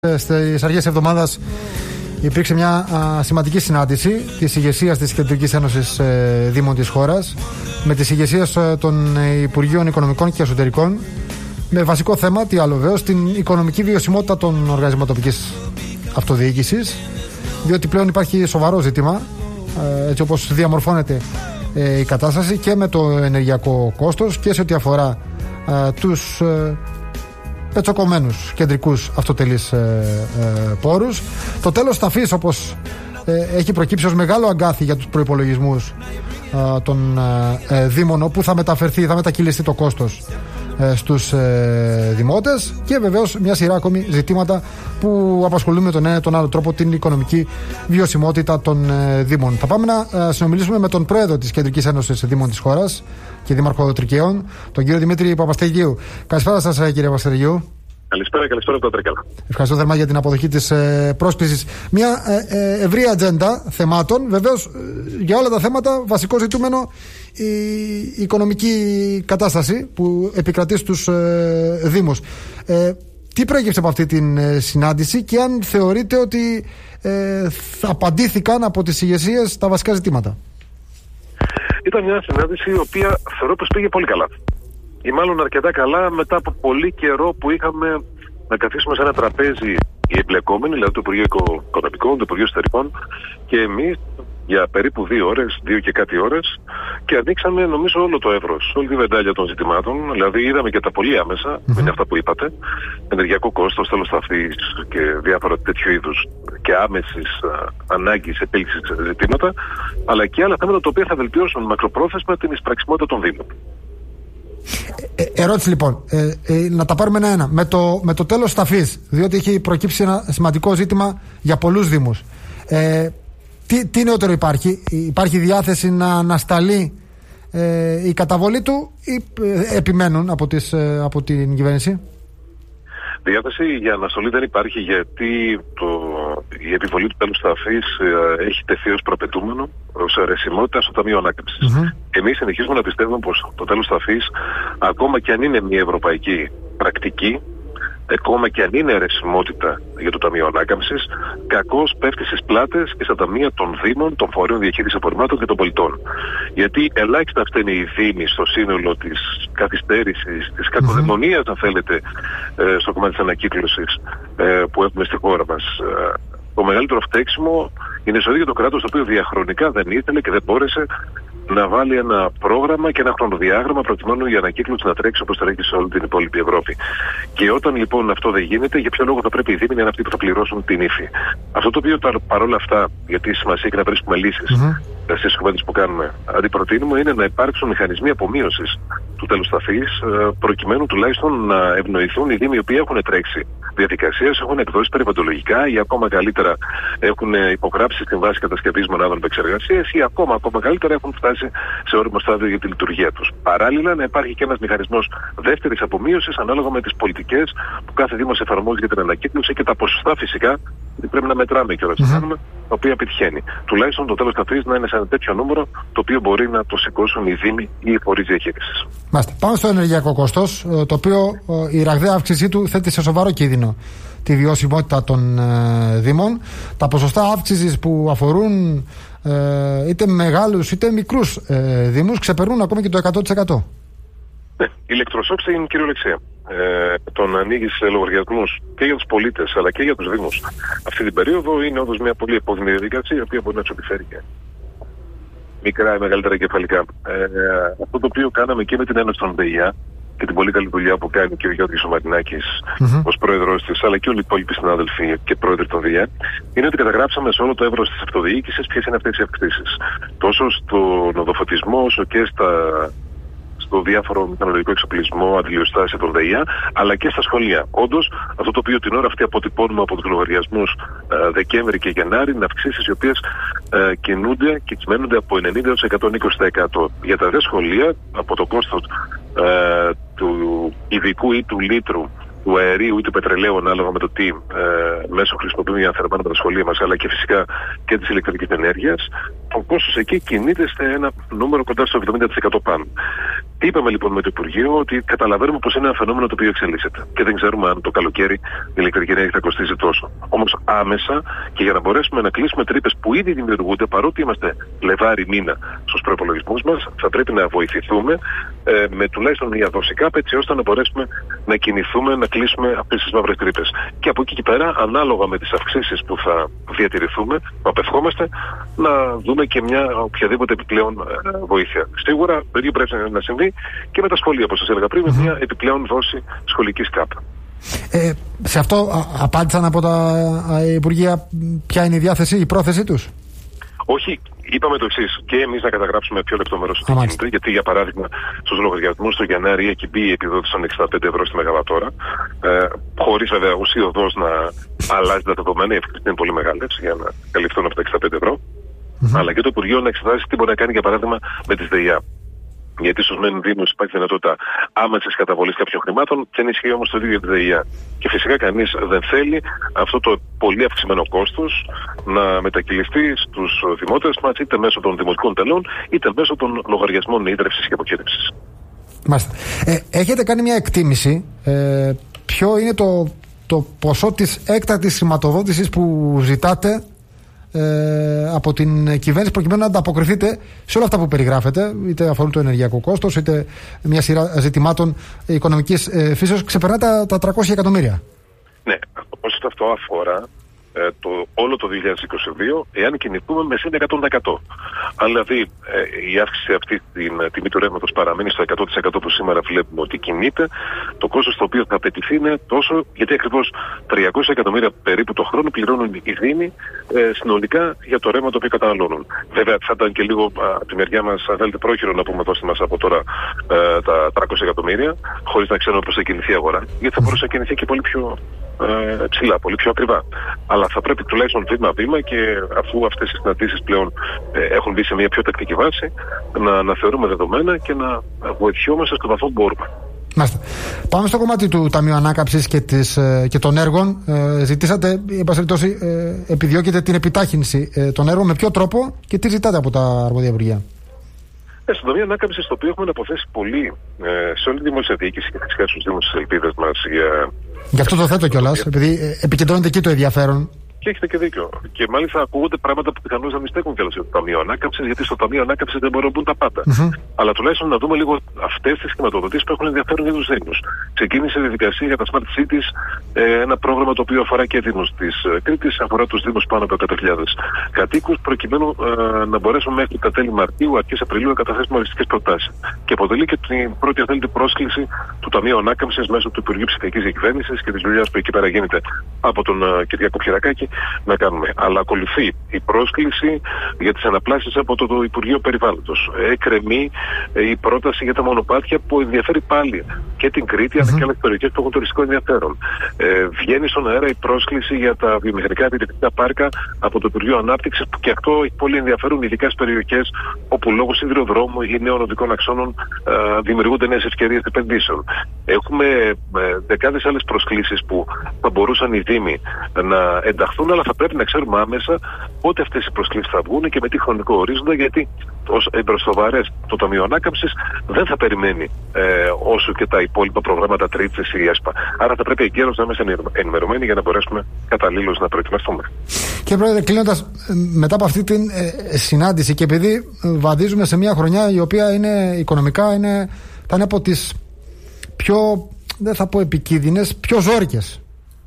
Στις αρχές της εβδομάδας υπήρξε μια σημαντική συνάντηση της ηγεσίας της Κεντρικής Ένωσης Δήμων της χώρας με τις ηγεσίες των Υπουργείων Οικονομικών και Εσωτερικών, με βασικό θέμα, τι άλλο βέβαιος, την οικονομική βιωσιμότητα των οργανισμών τοπικής αυτοδιοίκησης, διότι πλέον υπάρχει σοβαρό ζήτημα, έτσι όπως διαμορφώνεται η κατάσταση, και με το ενεργειακό κόστος και σε ό,τι αφορά τους πετσοκομμένους κεντρικούς αυτοτελείς πόρους. Το τέλος ταφής, όπως έχει προκύψει ως μεγάλο αγκάθι για τους προϋπολογισμούς των δήμων, όπου θα μετακυλιστεί το κόστος στους δημότες, και βεβαίως μια σειρά ακόμη ζητήματα που απασχολούν με τον ένα ή τον άλλο τρόπο την οικονομική βιωσιμότητα των δήμων. Θα πάμε να συνομιλήσουμε με τον πρόεδρο της Κεντρικής Ένωσης Δήμων της χώρας και δήμαρχο Τρικαίων, τον κύριο Δημήτρη Παπαστεργίου. Καλησπέρα σας, κύριε Παπαστεργίου. Καλησπέρα από το Τρίκαλα. Ευχαριστώ θερμά για την αποδοχή της πρόσκλησης. Μια ευρία ατζέντα θεμάτων. Βεβαίως, για όλα τα θέματα, βασικό ζητούμενο η οικονομική κατάσταση που επικρατεί στους δήμους. Τι προέκυψε από αυτή την συνάντηση και αν θεωρείτε ότι απαντήθηκαν από τις ηγεσίες τα βασικά ζητήματα? Ήταν μια συνάντηση η οποία θεωρώ πως πήγε πολύ καλά. Ή μάλλον αρκετά καλά, μετά από πολύ καιρό που είχαμε να καθίσουμε σε ένα τραπέζι οι εμπλεκόμενοι, δηλαδή το Υπουργείο Οικονομικών, το Υπουργείο Εσωτερικών και εμείς, για περίπου 2 ώρες, 2 και κάτι ώρες, και ανοίξαμε νομίζω όλο το εύρος, όλη τη βεντάλια των ζητημάτων. Δηλαδή είδαμε και τα πολύ άμεσα, είναι αυτά που είπατε, ενεργειακό κόστος, τέλος ταφής και διάφορα τέτοιου είδους και άμεσης ανάγκης επίλυσης ζητήματα, αλλά και άλλα θέματα τα οποία θα βελτιώσουν μακροπρόθεσμα την εισπραξιμότητα των δήμων. Ερώτηση λοιπόν, να τα πάρουμε ένα-ένα. Με το τέλος ταφής, διότι έχει προκύψει ένα σημαντικό ζήτημα για πολλούς δήμους. Τι νεότερο υπάρχει? Υπάρχει διάθεση να ανασταλεί η καταβολή του ή επιμένουν από την κυβέρνηση? Διάθεση για αναστολή δεν υπάρχει, γιατί η επιβολή του τέλους ταφής έχει τεθεί ως προπετούμενο, ως αιρεσιμότητα στο Ταμείο Ανάκαμψης. Εμείς συνεχίζουμε να πιστεύουμε πως το τέλος ταφής, ακόμα και αν είναι μια ευρωπαϊκή πρακτική, ακόμα και αν είναι αιρεσιμότητα για το Ταμείο Ανάκαμψης, κακώς πέφτει στις πλάτες και στα ταμεία των Δήμων, των φορέων διαχείρισης απορριμμάτων και των πολιτών. Γιατί ελάχιστα φταίνει οι Δήμοι στο σύνολο της καθυστέρησης, της κακοδαιμονίας, αν θέλετε, στο κομμάτι της ανακύκλωσης που έχουμε στη χώρα μας. Το μεγαλύτερο φταίξιμο είναι στο ίδιο το κράτος, το οποίο διαχρονικά δεν ήθελε και δεν μπόρεσε να βάλει ένα πρόγραμμα και ένα χρονοδιάγραμμα προκειμένου η ανακύκλωση να τρέξει όπως τρέχει σε όλη την υπόλοιπη Ευρώπη. Και όταν λοιπόν αυτό δεν γίνεται, για ποιο λόγο θα πρέπει οι Δήμοι να είναι αυτοί που θα πληρώσουν την ύφη? Αυτό το οποίο παρόλα αυτά, γιατί σημασία έχει να βρίσκουμε λύσεις στις κουβέντες που κάνουμε, αντιπροτείνουμε είναι να υπάρξουν μηχανισμοί απομείωσης του τέλους ταφής, προκειμένου τουλάχιστον να ευνοηθούν οι Δήμοι οι οποίοι έχουν τρέξει διαδικασίες, έχουν εκδώσει περιβαλλοντολογικά ή ακόμα καλύτερα έχουν υπογράψει στην βάση κατασκευής μονάδων επεξεργασίας ή ακόμα καλύτερα έχουν φτάσει σε όριμο στάδιο για τη λειτουργία τους. Παράλληλα, να υπάρχει και ένας μηχανισμός δεύτερης απομείωσης ανάλογα με τις πολιτικές που κάθε Δήμος εφαρμόζει για την ανακύκλωση και τα ποσοστά φυσικά, γιατί πρέπει να μετράμε και όλα τα τα οποία επιτυχαίνει. Τουλάχιστον το τέλος ταφής να είναι σε ένα τέτοιο νούμερο το οποίο μπορεί να το σηκώσουν οι Δήμοι ή οι φορείς διαχείρισης. Πάμε στο ενεργειακό κόστος, το οποίο η ραγδαία αύξησή του θέτει σε σοβαρό κίνδυνο τη βιωσιμότητα των Δήμων. Τα ποσοστά αύξησης που αφορούν είτε μεγάλους είτε μικρούς δήμους ξεπερνούν ακόμη και το 100%. Ναι, η ηλεκτροσόκ στην κυριολεξία. Τον ανοίγει σε λογαριασμούς και για τους πολίτες αλλά και για τους δήμους. Αυτή την περίοδο είναι όντως μια πολύ επώδυνη διαδικασία, η οποία μπορεί να του επιφέρει και μικρά ή μεγαλύτερα κεφαλικά. Αυτό το οποίο κάναμε και με την Ένωση των ΔΕΙΑ και την πολύ καλή δουλειά που κάνει και ο Γιώργης Μαρινάκης ως πρόεδρος της, αλλά και όλοι οι υπόλοιποι συνάδελφοι και πρόεδροι των ΔΕΙΑ, είναι ότι καταγράψαμε σε όλο το εύρος της αυτοδιοίκησης ποιες είναι αυτές οι αυξήσεις. Τόσο στον οδοφωτισμό όσο και στο διάφορο μηχανολογικό εξοπλισμό, αντιλιοστάσια των ΔΕΙΑ, αλλά και στα σχολεία. Όντως, αυτό το οποίο την ώρα αυτή αποτυπώνουμε από τους λογαριασμούς Δεκέμβρη και Γενάρη είναι αυξήσεις οι οποίες κινούνται και κυμαίνονται από 90% έως 120%. Για τα δε σχολεία, από το κόστος του ειδικού ή του λίτρου του αερίου ή του πετρελαίου, ανάλογα με το τι μέσο χρησιμοποιούμε για να θερμάνουμε τα σχολεία μας, αλλά και φυσικά και της ηλεκτρικής ενέργειας, το κόστος εκεί κινείται σε ένα νούμερο κοντά στο 70% πάνω. Τι είπαμε λοιπόν με το Υπουργείο? Ότι καταλαβαίνουμε πως είναι ένα φαινόμενο το οποίο εξελίσσεται και δεν ξέρουμε αν το καλοκαίρι η ηλεκτρική ενέργεια θα κοστίζει τόσο. Όμως άμεσα, και για να μπορέσουμε να κλείσουμε τρύπες που ήδη δημιουργούνται, παρότι είμαστε Λεβάρι μήνα στους προϋπολογισμούς μας, θα πρέπει να βοηθηθούμε με τουλάχιστον μια δόση ΚΑΠ, έτσι ώστε να μπορέσουμε να κινηθούμε, να κλείσουμε αυτές τις μαύρες τρύπες. Και από εκεί και πέρα, ανάλογα με τις αυξήσεις που θα διατηρηθούμε, που απευχόμαστε, να δούμε και μια οποιαδήποτε επιπλέον βοήθεια. Σίγουρα το ίδιο πρέπει να συμβεί και με τα σχολεία, όπως σας έλεγα πριν, με μια επιπλέον δόση σχολικής ΚΑΠ. Σε αυτό απάντησαν από τα Υπουργεία ποια είναι η διάθεση, η πρόθεσή τους? Όχι, είπαμε το εξής. Και εμείς να καταγράψουμε πιο λεπτομερώς τι γίνεται. Γιατί, για παράδειγμα, στους λογαριασμούς του Γενάρη έχει μπει η επιδότηση των 65 ευρώ στη Μεγαβατόρα. Χωρίς βέβαια ουσιοδός να αλλάζει τα δεδομένα. Οι ευκαιρίες είναι πολύ μεγάλες για να καλυφθούν από τα 65 ευρώ. Αλλά και το Υπουργείο να εξετάσει τι μπορεί να κάνει, για παράδειγμα, με τις ΔΕΙΑ. Γιατί στους μεν δήμους υπάρχει δυνατότητα άμεσης καταβολής κάποιων χρημάτων, δεν ισχύει όμως το ίδιο για τη ΔΕΙΑ. Και φυσικά κανείς δεν θέλει αυτό το πολύ αυξημένο κόστος να μετακυλιστεί στους δημότες μας, είτε μέσω των δημοτικών τελών, είτε μέσω των λογαριασμών ίδρυυσης και αποχέτευσης. Μάλιστα. Έχετε κάνει μια εκτίμηση ποιο είναι το ποσό της έκτακτης χρηματοδότησης που ζητάτε από την κυβέρνηση προκειμένου να ανταποκριθείτε σε όλα αυτά που περιγράφετε, είτε αφορούν το ενεργειακό κόστος, είτε μια σειρά ζητημάτων οικονομικής φύσεως? Ξεπερνά τα 300 εκατομμύρια. Ναι, το ποσό αυτό αφορά όλο το 2022, εάν κινηθούμε με συν 100%. Αν δηλαδή η αύξηση αυτή στην τιμή του ρεύματος παραμένει στο 100% που σήμερα βλέπουμε ότι κινείται, το κόστος το οποίο θα απαιτηθεί είναι τόσο, γιατί ακριβώς 300 εκατομμύρια περίπου το χρόνο πληρώνουν οι δήμοι συνολικά για το ρεύμα το οποίο καταναλώνουν. Βέβαια θα ήταν και λίγο από τη μεριά μας, αν θέλετε, πρόχειρο να πούμε δώστε μας από τώρα τα 300 εκατομμύρια, χωρίς να ξέρουμε πώς θα κινηθεί η αγορά, γιατί θα μπορούσε να κινηθεί και πολύ πιο ψηλά, πολύ πιο ακριβά. Αλλά θα πρέπει τουλάχιστον βήμα-βήμα, και αφού αυτές οι συναντήσεις πλέον έχουν μπει σε μια πιο τακτική βάση, να θεωρούμε δεδομένα και να βοηθιόμαστε στο βαθμό που μπορούμε. Μάλιστα. Πάμε στο κομμάτι του Ταμείου Ανάκαμψης και των έργων. Ζητήσατε, εν πάση περιπτώσει, επιδιώκετε την επιτάχυνση των έργων. Με ποιο τρόπο και τι ζητάτε από τα αρμόδια υπουργεία? Στο Ταμείο Ανάκαμψης, το οποίο έχουμε αποθέσει πολύ σε όλη τη δημόσια διοίκηση και φυσικά στους Δήμους της Ελπίδας μας. Γι' αυτό το θέτω κιόλας, επειδή επικεντρώνεται εκεί το ενδιαφέρον. Και έχετε και δίκιο. Και μάλιστα ακούγονται πράγματα που πιθανώς να μην στέκουν κιόλας για το Ταμείο Ανάκαμψης, γιατί στο Ταμείο Ανάκαμψης δεν μπορούν να μπουν τα πάντα. Αλλά τουλάχιστον να δούμε λίγο αυτές τις χρηματοδοτήσεις που έχουν ενδιαφέρον για τους Δήμους. Ξεκίνησε η διαδικασία για τα Smart Cities, ένα πρόγραμμα το οποίο αφορά και Δήμους της Κρήτης, αφορά τους Δήμους πάνω από 100.000 κατοίκους, προκειμένου να μπορέσουμε μέχρι τα τέλη Μαρτίου, αρχές Απριλίου να καταθέσουμε οριστικές προτάσεις. Και αποτελεί και την πρώτη, αν θέλετε, πρόσκληση του Ταμείου Ανάκαμψης μέσω του Υπουργείου Ψηφιακής Διακυβέρνησης και της δουλειάς που εκεί πέρα γίνεται από τον Κυριάκο Πιερακάκη να κάνουμε. Αλλά ακολουθεί η πρόσκληση για τις αναπλάσεις από το Υπουργείο Περιβάλλοντος. Εκκρεμεί η πρόταση για τα μονοπάτια που ενδιαφέρει πάλι και την Κρήτη, αλλά και άλλες περιοχές που έχουν τουριστικό ενδιαφέρον. Βγαίνει στον αέρα η πρόσκληση για τα βιομηχανικά επιδευτικά πάρκα από το Υπουργείο Ανάπτυξης, που και αυτό έχει πολύ ενδιαφέρον, ειδικά στις περιοχές όπου λόγω σιδηροδρόμου ή νέων οδικών αξώνων δημιουργούνται νέες ευκαιρίες επενδύσεων. Έχουμε δεκάδες άλλες προσκλήσεις που θα μπορούσαν οι Δήμοι να ενταχθούν, αλλά θα πρέπει να ξέρουμε άμεσα πότε αυτές οι προσκλήσεις θα βγουν και με τι χρονικό ορίζοντα, γιατί ως εμπροστοβαρές το Ταμείο Ανάκαμψης δεν θα περιμένει όσο και τα υπόλοιπα προγράμματα Τρίτης ή ΕΣΠΑ. Άρα θα πρέπει εγκαίρως να είμαστε ενημερωμένοι για να μπορέσουμε καταλήλως να προετοιμαστούμε. Και Πρόεδρε, κλείνοντας, μετά από αυτή την συνάντηση, και επειδή βαδίζουμε σε μια χρονιά η οποία είναι οικονομικά θα είναι από τις πιο, δεν θα πω επικίνδυνες, πιο ζόρικες.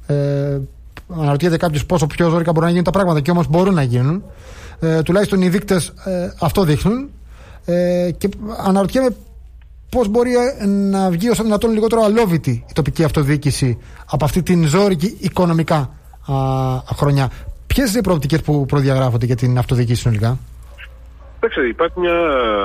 Αναρωτιέται κάποιος πόσο πιο ζώρικα μπορούν να γίνουν τα πράγματα, και όμως μπορούν να γίνουν. Τουλάχιστον οι δείκτες αυτό δείχνουν. Και αναρωτιέμαι πώς μπορεί να βγει όσο δυνατόν λιγότερο αλόβητη η τοπική αυτοδιοίκηση από αυτή την ζώρικη οικονομικά χρονιά. Ποιες είναι οι προοπτικές που προδιαγράφονται για την αυτοδιοίκηση συνολικά? Υπάρχει μια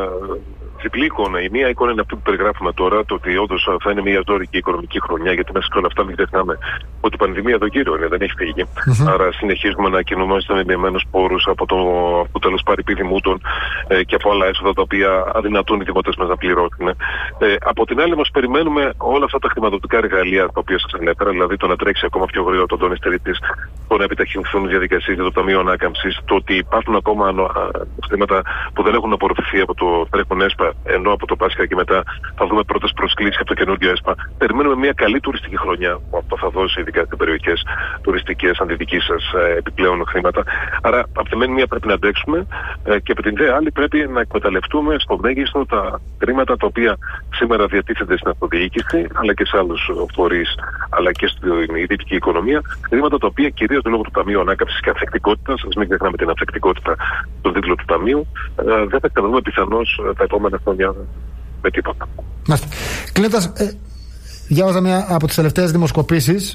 διπλή εικόνα. Η μία εικόνα είναι αυτή που περιγράφουμε τώρα, το ότι όντως θα είναι μια ζώρικη οικονομική χρονιά, γιατί μέσα σε όλα αυτά μην ξεχνάμε ότι η πανδημία εδώ γύρω είναι, δεν έχει φύγει. Άρα συνεχίζουμε να κινούμαστε με μειωμένους πόρους από το τέλος παρεπιδημούτων και από άλλα έσοδα τα οποία αδυνατούν οι δημότες μας να πληρώσουν. Από την άλλη, όμως, περιμένουμε όλα αυτά τα χρηματοδοτικά εργαλεία τα οποία σας ανέφερα, δηλαδή το να τρέξει ακόμα πιο γρήγορα το Αντώνης Τρίτης, σημαντικό να επιταχυνθούν διαδικασίες για το Ταμείο Ανάκαμψης. Το ότι υπάρχουν ακόμα χρήματα που δεν έχουν απορροφηθεί από το τρέχον ΕΣΠΑ, ενώ από το Πάσχα και μετά θα δούμε πρώτες προσκλήσεις από το καινούργιο ΕΣΠΑ. Περιμένουμε μια καλή τουριστική χρονιά που αυτό θα δώσει ειδικά σε περιοχές τουριστικές, αν τη δική σας, επιπλέον χρήματα. Άρα, από τη μία πρέπει να αντέξουμε και από την δε άλλη πρέπει να εκμεταλλευτούμε στο μέγιστο τα χρήματα τα οποία σήμερα διατίθενται στην αυτοδιοίκηση, αλλά και σε άλλους φορείς, αλλά και στην ιδιωτική οικονομία. Χρήματα τα οποία κυρίως λόγω του Ταμείου Ανάκαμψης και Ανθεκτικότητας, ας μην ξεχνάμε την ανθεκτικότητα στον τίτλο του Ταμείου, δεν θα ξαναδούμε πιθανώς τα επόμενα χρόνια με τίποτα. Κλείνοντας, διάβαζα μια από τις τελευταίες δημοσκοπήσεις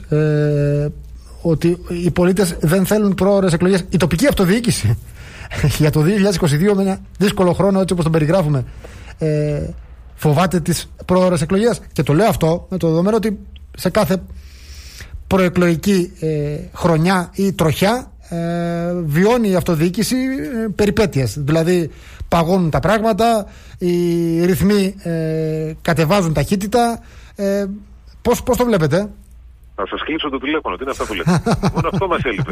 ότι οι πολίτες δεν θέλουν πρόωρες εκλογές. Η τοπική αυτοδιοίκηση για το 2022, με ένα δύσκολο χρόνο έτσι όπως τον περιγράφουμε, φοβάται τις πρόωρες εκλογές. Και το λέω αυτό με το δεδομένο ότι σε κάθε προεκλογική χρονιά ή τροχιά βιώνει η αυτοδιοίκηση περιπέτειες. Δηλαδή παγώνουν τα πράγματα, οι ρυθμοί κατεβάζουν ταχύτητα. Πώς το βλέπετε? Να σας κλείσω το τηλέφωνο, τι είναι αυτά που λέτε? Μόνο αυτό μας έλειπε.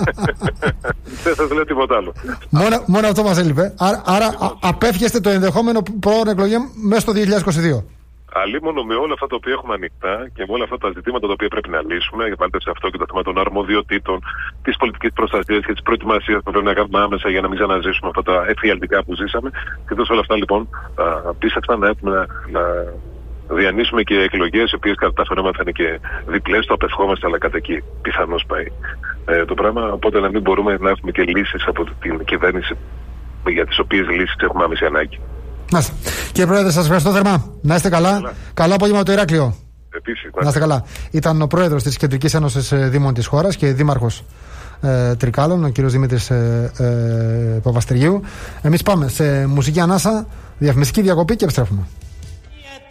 Δεν σας λέω τίποτα άλλο. Μόνο αυτό μας έλειπε. Άρα απέφιεστε το ενδεχόμενο πρόωρων εκλογών μέσα στο 2022. Αλλήμον με όλα αυτά τα οποία έχουμε ανοιχτά και με όλα αυτά τα ζητήματα τα οποία πρέπει να λύσουμε, για πάλι σε αυτό και το θέμα των αρμοδιοτήτων, τη πολιτική προστασία και τη προετοιμασία που πρέπει να κάνουμε άμεσα για να μην ξαναζήσουμε αυτά τα εφιαλτικά που ζήσαμε. Και τόσο όλα αυτά λοιπόν, πίστευα να διανύσουμε και εκλογές οι οποίες κατά τα φαινόμενα θα είναι και διπλές, το απευχόμαστε, αλλά κατά εκεί πιθανώς πάει το πράγμα. Οπότε να μην μπορούμε να έχουμε και λύσεις από την κυβέρνηση για τις οποίες λύσεις έχουμε άμεση ανάγκη. Κύριε Πρόεδρε, σας ευχαριστώ θερμά. Να είστε καλά. Καλό απόγευμα το Ηράκλειο. Επίσης. Να είστε καλά. Ήταν ο Πρόεδρος της Κεντρικής Ένωσης Δήμων της χώρας και Δήμαρχος Τρικάλων, ο κύριος Δημήτρης Παπαστηριού. Εμείς πάμε σε μουσική ανάσα, διαφημιστική διακοπή και επιστρέφουμε.